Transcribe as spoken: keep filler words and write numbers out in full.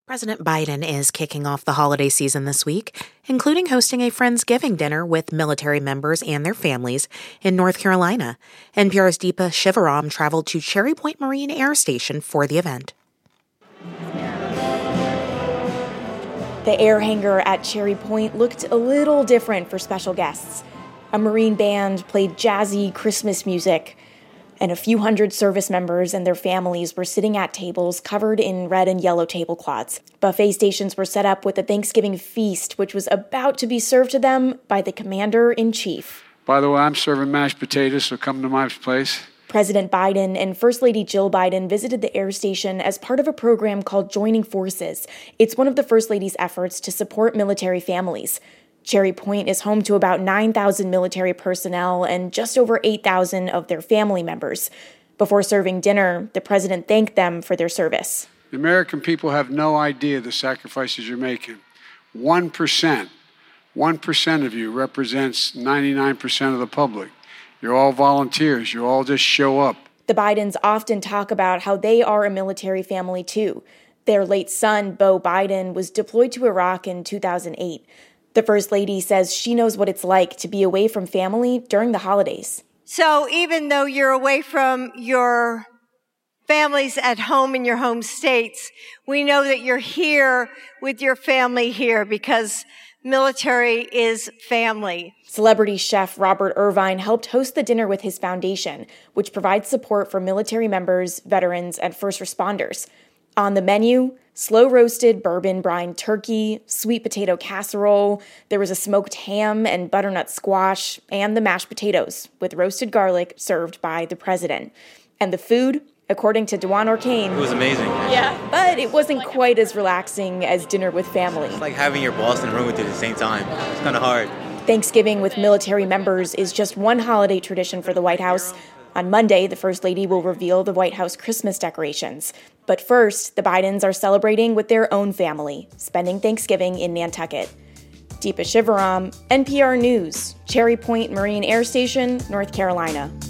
President Biden is kicking off the holiday season this week, including hosting a Friendsgiving dinner with military members and their families in North Carolina. N P R's Deepa Shivaram traveled to Cherry Point Marine Air Station for the event. The air hangar at Cherry Point looked a little different for special guests. A Marine band played jazzy Christmas music, and a few hundred service members and their families were sitting at tables covered in red and yellow tablecloths. Buffet stations were set up with a Thanksgiving feast, which was about to be served to them by the commander-in-chief. By the way, I'm serving mashed potatoes, so come to my place. President Biden and First Lady Jill Biden visited the air station as part of a program called Joining Forces. It's one of the First Lady's efforts to support military families. Cherry Point is home to about nine thousand military personnel and just over eight thousand of their family members. Before serving dinner, the president thanked them for their service. The American people have no idea the sacrifices you're making. One percent, one percent of you represents ninety-nine percent of the public. You're all volunteers. You all just show up. The Bidens often talk about how they are a military family, too. Their late son, Beau Biden, was deployed to Iraq in two thousand eight. The First Lady says she knows what it's like to be away from family during the holidays. So even though you're away from your families at home in your home states, we know that you're here with your family here because military is family. Celebrity chef Robert Irvine helped host the dinner with his foundation, which provides support for military members, veterans, and first responders. On the menu, slow-roasted bourbon brine turkey, sweet potato casserole, there was a smoked ham and butternut squash, and the mashed potatoes with roasted garlic served by the president. And the food, according to Dewan Orkane, it was amazing. Yeah, but it wasn't quite as relaxing as dinner with family. It's like having your boss in the room with you at the same time. It's kind of hard. Thanksgiving with military members is just one holiday tradition for the White House. On Monday, the First Lady will reveal the White House Christmas decorations. But first, the Bidens are celebrating with their own family, spending Thanksgiving in Nantucket. Deepa Shivaram, N P R News, Cherry Point Marine Air Station, North Carolina.